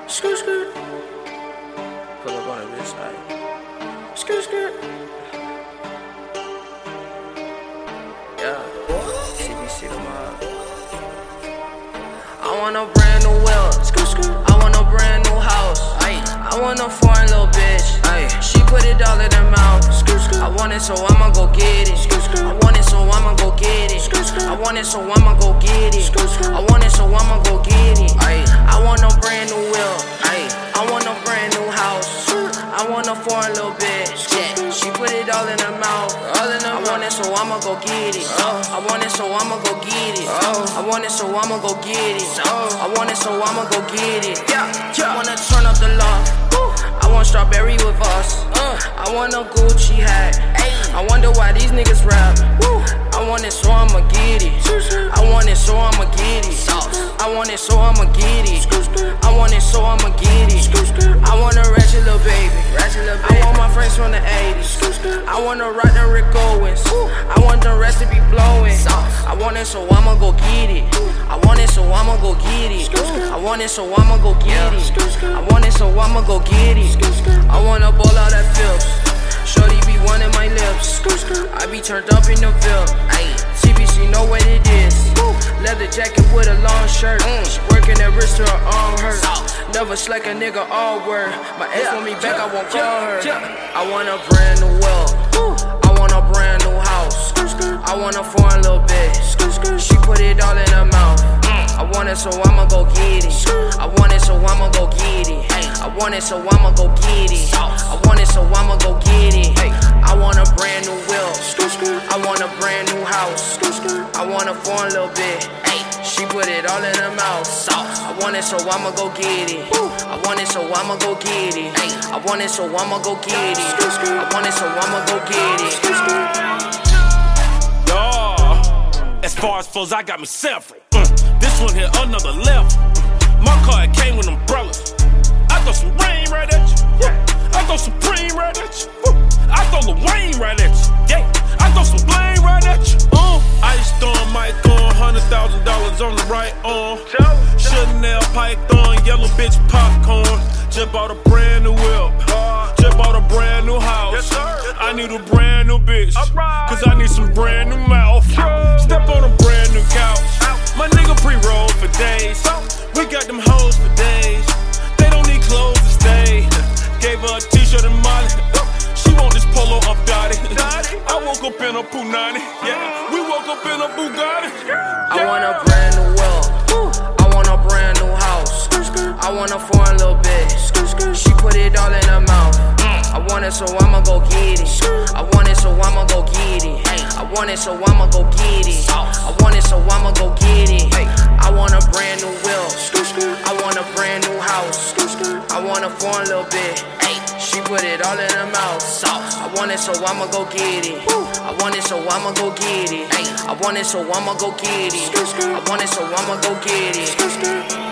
Skirt, skirt. Pull up on a bitch like skirt, skirt. Yeah, CBC the mob. I want a brand new wheel. Skirt, skirt. I want a brand new house. I want a foreign little bitch. She put it all in her mouth. Skirt, skirt. I want it, so I'ma go get it. Skirt, skirt. I want it, so I'ma go get it. Skirt, skirt. I want it, so I'ma go get it. Skirt, skirt. I want it, so I'ma go get it. I want a brand new wheel. I want a brand new house. I want a foreign little bitch. She put it all in her mouth. I want it, so I'ma go get it. I want it, so I'ma go get it. I want it, so I'ma go get it. I want it, so I'ma go get it. I wanna turn up the loft. I want strawberry with us. I want a Gucci hat. I wonder why these niggas rap. I want it, so I'ma get it. I want it, so I'ma get it. I want it, so I'ma get it. I want it, so I'ma get it. I want a ratchet little baby. I want my friends from the 80s. I wanna rock the Rick Owens. I want the rest to be blowing. I want it, so I'ma go get it. I want it, so I'ma go get it. I want it, so I'ma go get it. I want it, so I'ma go get it. I wanna bowl out that Phillips. Shorty be wanting my lips. I be turned up in the Ville. CBC know what it is. Leather jacket with a long shirt. She working that wrist till her arm hurt. Never slack a nigga all word. My ex want me back, I won't call her. I want a brand new wheel. I want a brand new house. I want a foreign little bitch. She put it all in her mouth. I want it, so I'ma go get it. I want it, so I'ma go get it. I want it, so I'ma go get it. I want it, so I'ma go get it. I want a brand new wheel. I want a brand new house. I want a foreign little bitch. She put it all in her mouth. I want it, so I'ma go get it. I want it, so I'ma go get it. I want it, so I'ma go get it. I want it, so I'ma go get it. Yeah. As far as flows, I got me several. This one here, another level. My car, it came with umbrellas. I throw some rain right at you. I throw Supreme right at you. I throw Lil Wayne right at you. Yeah, I throw some blame right at you. Ice Storm, mic on, $100,000 on the right arm. Chanel Python, yellow bitch popcorn. Just bought a brand new whip. Just bought a brand new house. I need a brand new bitch, cause I need some brand new mouth. Step on a brand new couch. My nigga pre-roll for days. We got them hoes for days. They don't need clothes to stay. Gave her a t-shirt and Molly. She want this polo up Dottie. I woke up in a Punani. Yeah, we woke up in a Bugatti. I want a brand new wheel. I want a brand new house. I want a foreign little bitch. She put it all in her mouth. I want it, so I'ma go get it. I want it, so I'ma go get it. I want it, so I'ma go get it. I want it, so I'ma go get it. I want a brand new wheel. I want a brand new house. I want a foreign little bitch. She put it all in her mouth. I want it, so I'ma go get it. I want it, so I'ma go get it. I want it, so I'ma go get it. I want it, so I'ma go get it.